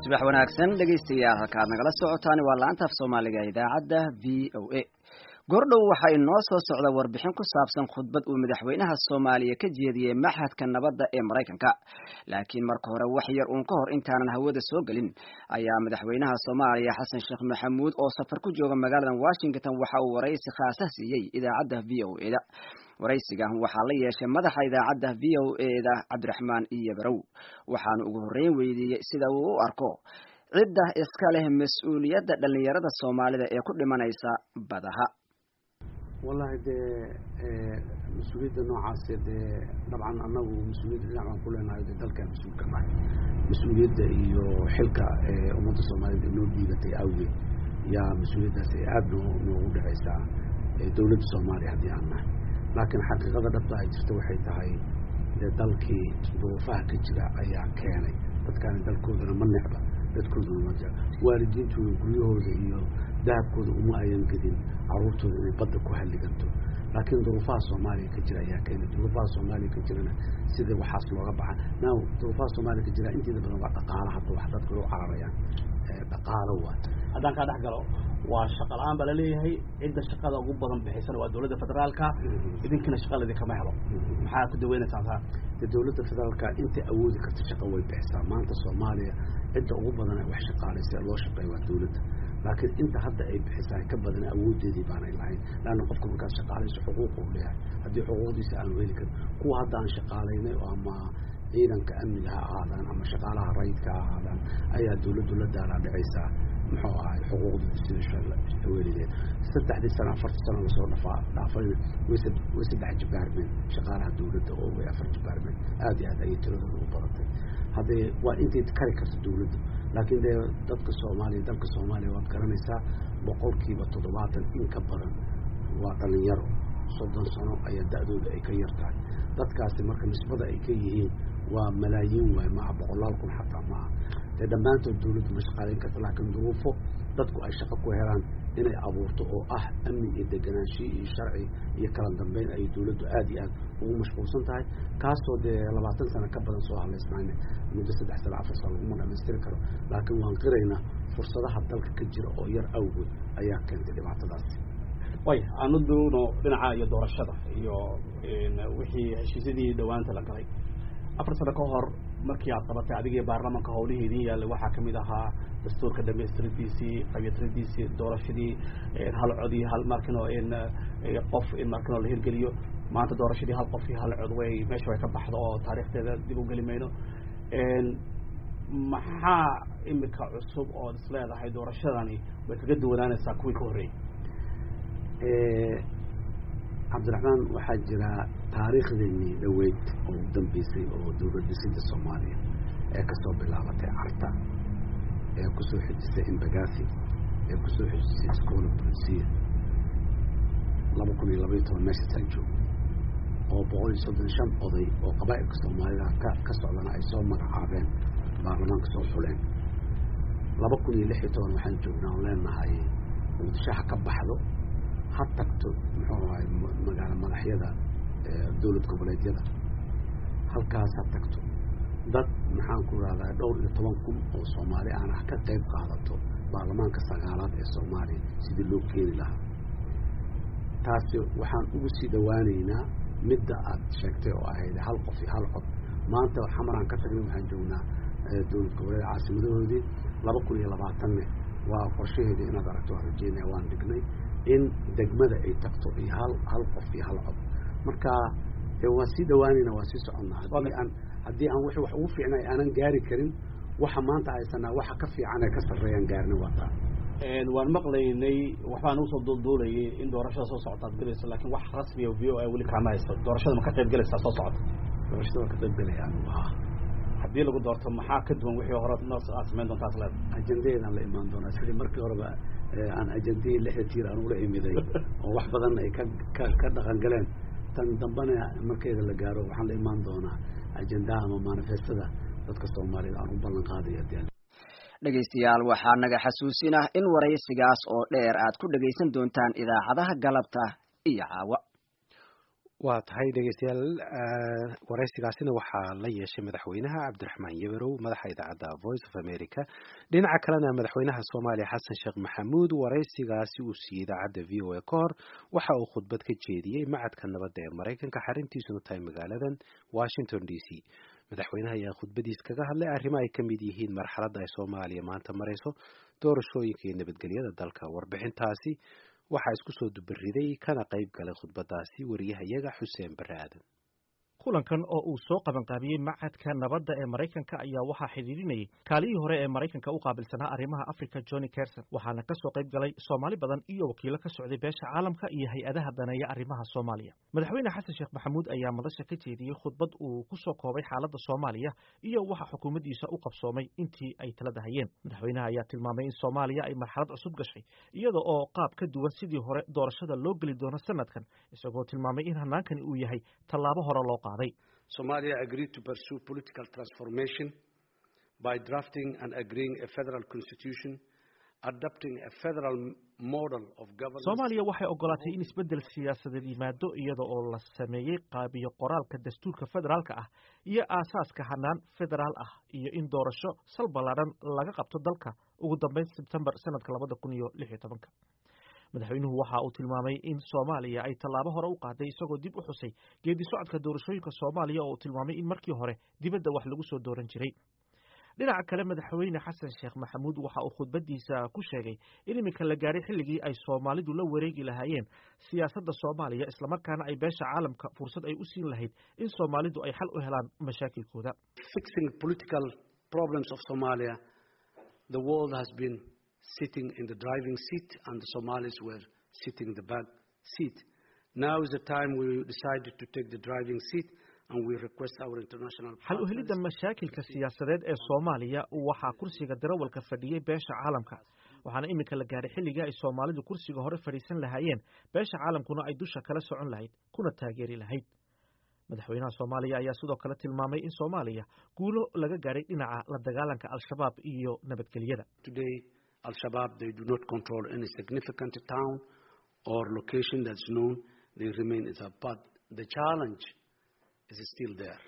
subax wanaagsan dhegeystayaal halkaad nagala socotaan waa laanta af Soomaaliga idaacadda VOA. Gordhow waxa inoo soo socda warbixin ku saabsan khudbad uu madaxweynaha Soomaaliya ka jeediyay Maxadka Nabadda ee Mareykanka. Laakiin marka hore wax yar uun ka hor intaanan hawada soo galin ayaa madaxweynaha Soomaaliya Xasan Sheekh Maxamuud oo safar ku jooga magaalada Washington waxa uu wareysi khaas ah siiyay idaacadda VOA. waraysigan waxaa la yeeshay madaxa idaacadda VOA-da Cabdiraxmaan Iyabarow waxaana ugu horeyn weydiiyay sida uu u arko cidda iska leh mas'uuliyadda dhalinyarada Soomaalida ee ku dhimanaysa badaha. wallahi de mas'uuliyadda noocaas dabcan anagu mas'uuliyadda dhinacan ku leenahay dalka mas'uulka ah mas'uuliyadda iyo xilka ummadda Soomaalida loo dhiibatay awgeed yaa mas'uuliyaddaas aad noogu dhacaysaa dawladda Soomaaliya haddii aan nahay. laakiin xaqiiqada dhabta ay jirto waxay tahay dalkii duruufaha ka jira ayaa keenay dadkaani dalkoodana ma necba dadkooduna ma jecla waalidiintooda guryahooda iyo dahabkooda uma ayan gedin caruurtooda inay badda ku halliganto laakiin duruufaha Soomaaliya ka jira ayaa keenay duruufaha Soomaaliya ka jirana sida waxaas looga baxa duruufaha Soomaaliya ka jira intiida badan waa dhaqaalaha hadda wax dadku u cararayaan dhaqaalo waa haddaan ka dhex galo waa shaqo la'aan baa la leeyahay cidda shaqada ugu badan bixisana waa dawladda federaalka idinkana shaqadeeda kama helo maxaa ku daweynaysaa taa dawladda federaalka inta awoodi karta shaqo way bixisaa maanta Soomaaliya cidda ugu badan wax shaqaalaysa loo shaqeeyo waa dawladda laakiin inta hadda ay bixisaa ka badan awoodeedii baanay lahayn laana qofka markaas shaqaalayso xuquuq uu leeyahay haddii xuquuqdiisa aan heli karin kuwa hadda aan shaqaalaynay oo ama ciidanka amniga ha ahaadaan ama shaqaalaha rayidka ha ahaadaan ayaa dawladdu la daalaa dhicaysaa muxuu ahay xuquuqdooda sida weligeed 3 sano 4 sano la soo dhaafayna way saddex jibaarmeen shaqaalaha dawladda oo way 4 jibaarmeen aad iyo aad ayay tiradooda u badatay haddee waa intay kari karto dawladdu laakiin dee dalka Soomaaliya waad garanaysaa 70% in ka badan waa dhalinyaro 30 sano ayaa da'dooda ay ka yartahay dadkaasi marka nisbada ay ka yihiin waa malaayiin waay ma boqolaal kun xataa ma dhammaantood dawladdu ma shaqaalayn karta laakiin duruufo dadku ay shaqo ku helaan inay abuurto oo ah amni iyo deganaansho iyo sharci iyo kala dambeyn ay dawladdu aad iyo aad ugu mashquulsan tahay kaasoo dee 20 sano ka badan soo haleysnayna muddo 3 sano 4 sano laguma dhamaystiri karo laakiin waan qiraynaa fursadaha dalka ka jira oo yar awgood ayaa keentay dhibaatadaas. way aanu doono dhinaca iyo doorashada iyo wixii heshiisyadii dhawaanta la galay 4 sano ka hor markii aad qabatay adiga baarlamaanka howlihiidii yaal waxa kamid ahaa dastuurka dhameystirkiisii qabyaatirkiisii doorashadii hal codii hal markano qof in markano la hirgeliyo maanta doorashadii hal qof iyo hal cod way meesha way ka baxdo oo taariikhdeeda dib u gelimayno maxaa imika cusub oo isleedahay doorashadani way kaga duwanaanaysaa kuwii ka horeeyay Cabdiraxmaan waxaa jira taariikhdeenii dhaweyd oo u dambeysay oo dawladda Soomaaliya ee ka soo bilaabatay Carta ee ku soo xijisay Embagaasi ee ku soo xijisay Iskoola Bulsiya 2012 meesha sanjo oo 135 oday oo qabaa'ilka Soomaalida ka socdana ay soo magacaabeen baarlamaanka soo xuleen 2016 waxaan joognaa oo leenahay muqdisho ka baxdo ha tagto muxuu ahay magaala madaxyada dawlad goboleedyada halkaas ha tagto dad maxaan ku raadaa dhowr iyo 10 kun oo Soomaali aan ka qayb qaadato baarlamaanka 9aad ee Soomaaliya sidii loo keeni lahaa taasi waxaan ugu sii dhawaanaynaa midda aad sheegtay oo ahayd hal qof iyo hal cod maanta xamaraan ka tagnay waxaan joognaa dawlad goboleed caasimadoodii 2020 waa qorshaheeda inaad aragto rajeynaya waan dhignay in degmada ay tagto iyo hal qof iyo hal cod marka waa sii dhawaanayna waa sii soconaa haddii aan wax ugu fiicnay aanan gaari karin waxa maanta haysanaa waxa ka fiican ee ka sarreeyaan gaarna wata waan maqlaynay waxbaan usoo duulduulayay in doorashada soo socotaad galayso laakiin wax rasmi ah VOA weli kama haysto doorashada ma ka qayb galaysaa soo socota doorashada ka qayb galayaan haddii lagu doorto maxaa ka duwan wixii hore noo sameyn doontaa isla ajandadeedan la imaan doonaa sidii markii horeba aan ajandadii 6 tiir aan ula imiday oo wax badan ay ka dhaqan galeen tan dambana markeeda la gaaro waxaan la imaan doonaa ajandaha ama manifestada dadka Soomaalida aan u ballan qaadayo dhegeystayaal waxaa naga xasuusinah in waraysigaas oo dheer aad ku dhageysan doontaan idaacadaha galabta iyo caawa waa tahay dhegeystayaal waraysigaasina waxaa la yeeshay madaxweynaha cabdiraxmaan yabarow madaxa idaacadda Voice of America dhinaca kalena madaxweynaha Soomaaliya Xasan Sheekh Maxamuud waraysigaasi uu siiyay idaacadda VOA ka hor waxa uu khudbad ka jeediyay macadka nabadda ee Mareykanka xaruntiisuna tahay magaaladan Washington DC madaxweynaha ayaa khudbadiisa kaga hadlay arrimo ay ka mid yihiin marxaladda ay Soomaaliya maanta marayso doorashooyinka iyo nabadgelyada dalka warbixintaasi waxaa isku soo dubariday kana qayb galay khudbadaasi wariyahayaga Xuseen Bare Aadan kulankan oo uu soo qaban qaabiyey macadka nabadda ee Mareykanka ayaa waxaa xidhiidhinayay kaaliyihii hore ee Mareykanka u qaabilsanaa arrimaha Afrika Johnny Carson waxaana ka soo qayb galay Soomaali badan iyo wakiilo ka socday beesha caalamka iyo hay-adaha daneeya arrimaha Soomaaliya madaxweyne Xasan Sheekh Maxamuud ayaa madasha ka jeediyey khudbad uu ku soo koobay xaaladda Soomaaliya iyo waxa xukuumaddiisa u qabsoomay intii ay talada hayeen madaxweynaha ayaa tilmaamay in Soomaaliya ay marxalad cusub gashay iyada oo qaab ka duwan sidii hore doorashada loo geli doono sanadkan isagoo tilmaamay in hannaankani uu yahay tallaabo hore loo qaaday Somalia agreed to pursue political transformation by drafting and agreeing a federal constitution, adopting a federal model of governance. Soomaaliya waxay ogolaatay in isbedel siyaasadeed yimaado iyada oo la sameeyay qaabiyo qoraalka dastuurka federaalka ah iyo aasaaska hannaan federaal ah iyo in doorasho sal ballaaran laga qabto dalka ugu dambeyn September sanadka 2016. madaxweynuhu waxa uu tilmaamay in Soomaaliya ay tallaabo hore u qaaday isagoo dib u xusay geedi socodka doorashooyinka Soomaaliya oo tilmaamay in markii hore dibadda wax lagu soo dooran jiray dhinaca kale madaxweyne Xasan Sheekh Maxamuud waxa uu khudbadiisa ku sheegay in iminka la gaaray xilligii ay Soomaalidu la wareegi lahaayeen siyaasadda Soomaaliya isla markaana ay beesha caalamka fursad ay u siin lahayd in Soomaalidu ay xal u helaan mashaakilkooda fixing political problems of Somalia the world has been sitting in the driving seat and the Somalis were sitting in the back seat. Now is the time we decided to take the driving seat and we request our international partners. Hal u helida mashaakilka siyaasadeed ee Soomaaliya waxa kursiga darawalka fadhiyay beesha caalamka waxaana iminka la gaaray xilliga ay Soomaalidu kursiga hore fadhiisan lahaayeen beesha caalamkuna ay dusha kala socon lahayd kuna taageeri lahayd madaxweynaha Soomaaliya ayaa sidoo kale tilmaamay in Soomaaliya guulo laga gaaray dhinaca la dagaalanka al-shabaab iyo nabadgelyada Today Al-Shabaab, they do not control any significant town or location that's known. They remain as a but the challenge is still there.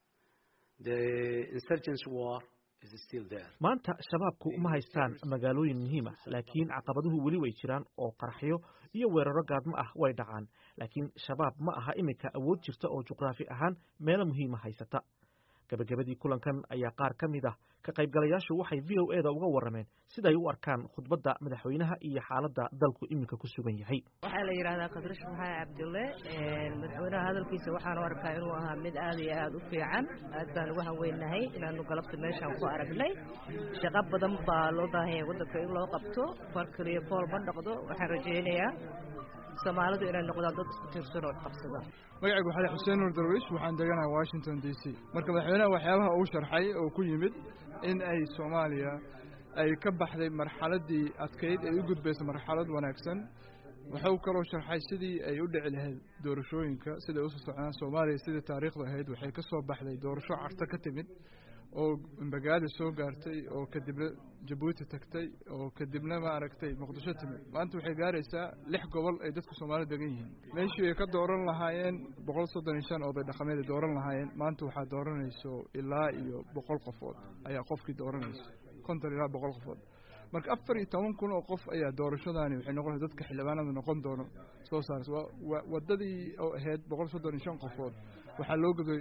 The insurgency war is still there. maanta shabaabku ma haystaan magaalooyin muhiim ah laakiin caqabaduhu weli way jiraan oo qarxiyo iyo weeraro gaadmo ah way dhacaan laakiin shabaab ma aha iminka awood jirta oo juqraafi ahaan meelo muhiim ah haysata gabagabadii kulankan ayaa qaar ka mid ah ka qaybgalayaashu waxay VOA-da uga warameen sida ay u arkaan khudbadda madaxweynaha iyo xaaladda dalku iminka ku sugan yahay waxaa la yiraahdaa Qadrash Maxay Cabdulle madaxweynaha hadalkiisa waxaan u arkaa inuu ahaa mid aad iyo aad u fiican aad baan uga haweenahay inaanu galabta meeshan ku aragnay shaqo badan baa loo baahan yahay waddanka in loo qabto farkaliyo fool ma dhaqdo waxaan rajaynayaa Soomaalidu inay noqdaan dad isku tirsan oo qabsada magacaygu waxaa Xuseen Nur Darwish waxaan deganahay Washington DC marka madaxweynaha waxyaabaha uu sharxay oo ku yimid in ay Soomaaliya ay ka baxday marxaladii adkeyd ay u gudbaysay marxalad wanaagsan waxa uu kaloo sharxay sidii ay u dhici lahayd doorashooyinka sida uu soo socdaan Soomaaliya sida taariikhda ahayd waxay ka soo baxday doorasho carta ka timid oo magaalo soo gaartay oo kadibna Djibouti tagtay oo kadibna ma aragtay Muqdisho timid maanta waxay gaaraysaa 6 gobol ay dadku Soomaaliya degan yihiin meeshii ay ka dooran lahaayeen 135 oo bay dhaqameed dooran lahaayeen maanta waxa dooranayso ilaa iyo 100 qofood ayaa qofkii dooranayso 50 ilaa 100 qofood marka 14,000 oo qof ayaa doorashadaani waxay noqon dadka xildhibaanada noqon doono soo saarso wadadii oo ahayd 135 qofood waxa loo gaday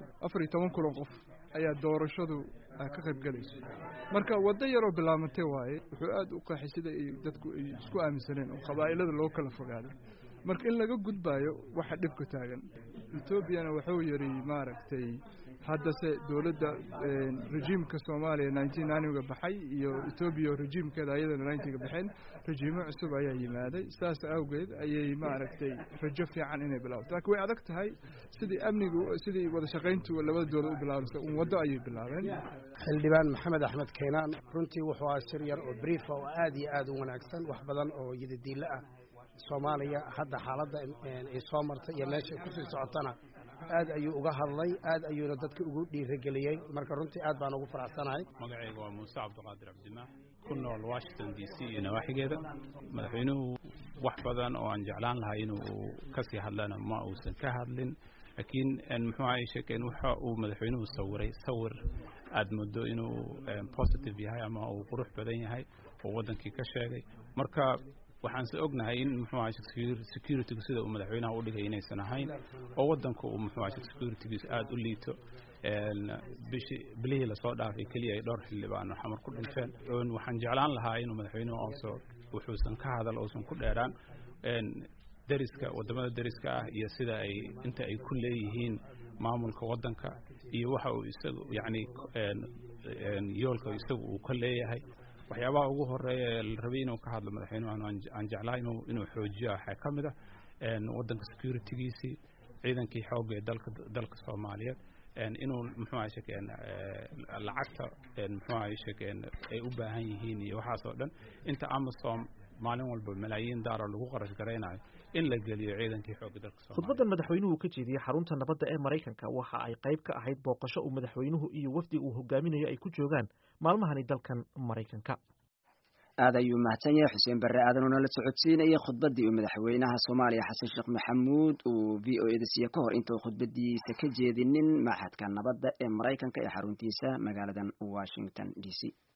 14,000 oo qof ayaa doorashadu ka qayb galayso marka wada yar oo bilaabantay waaye wuxuu aad u qaaxay sida dadku isku aaminsaneen oo qabaa'ilada loo kala fogaaday marka in laga gudbaayo waxa dhibka taagan Ethiopia wuxuu yiri maaragtay hadda se dawladda rejiimka Soomaaliya 1990 baxay iyo Ethiopia rejiimkeeda ayadana 90 baxeen rejiimo cusub ayaa yimaaday saas awgeed ayay maaragtay rajo fiican inay bilowdo laakiin way adag tahay sidii amnigu sidii wada shaqayntu labada dawlad u bilaabay wada ayay bilaabeen xildhibaan Maxamed Axmed Keenan runtii wuxuu ahaa shir yar oo brief oo aad iyo aad u wanaagsan wax badan oo yidadiile ah Soomaaliya hadda xaaladda ay soo martay iyo meesha ku sii socotana aad ayuu uga hadlay aad ayuuna dadka ugu dhiirigeliyay marka runtii aad baan ugu faraxsanahay magacaygu waa Muuse Cabdiqaadir Cabdimaah ku nool Washington DC iyo nawaaxigeeda madaxweynuhu wax badan oo aan jeclaan lahaa inuu ka sii hadlana ma uusan ka hadlin laakiin muxuu ahay sheekeen waxa uu madaxweynuhu sawiray sawir aad muddo inuu positive yahay ama uu qurux badan yahay oo wadankii ka sheegay marka waxaan soo ognahay in muxuu ahay security sida uu madaxweynaha u dhigay inaysan ahayn oo wadanku uu muxuu ahay security aad u liito bilihii la soo dhaafay kaliya ay dhowr xildhibaan xamar ku dhinteen waxaan jeclaan lahaa inuu madaxweynuhu also wuxuusan ka hadal uusan ku dheeraan dariska wadamada dariska ah iyo sida ay inta ay ku leeyihiin maamulka wadanka iyo waxa uu isagu yani yoolka isagu uu ka leeyahay waxyaabaha ugu horeeya la rabay inuu ka hadlo madaxweynuhu aan jeclaa inuu xoojiyo waxaa ka mid ah wadanka securitygiisii ciidankii xoogga ee dalka Soomaaliyeed inuu muxuu ahay sheekeen lacagta muxuu ahay sheekeen ay u baahan yihiin iyo waxaas oo dhan inta Amazon maalin walba malaayiin dollar lagu qarash gareynayo in la geliyo ciidankii xoogga dalka Soomaaliyeed. Khudbadan madaxweynuhu ka jeediyay xarunta nabadda ee Mareykanka waxa ay qayb ka ahayd booqasho uu madaxweynuhu iyo wafdiga uu hogaaminayo ay ku joogaan maalmahani dalkan Mareykanka. aad ayuu mahadsan yahay Xuseen Barre aadan oo la socodsiinayay khudbadii uu madaxweynaha Soomaaliya Xasan Sheekh Maxamuud uu VOA-da siiyay ka hor intuu khudbadiisa ka jeedinin maxadka nabadda ee Mareykanka ee xaruntiisa magaalada Washington DC.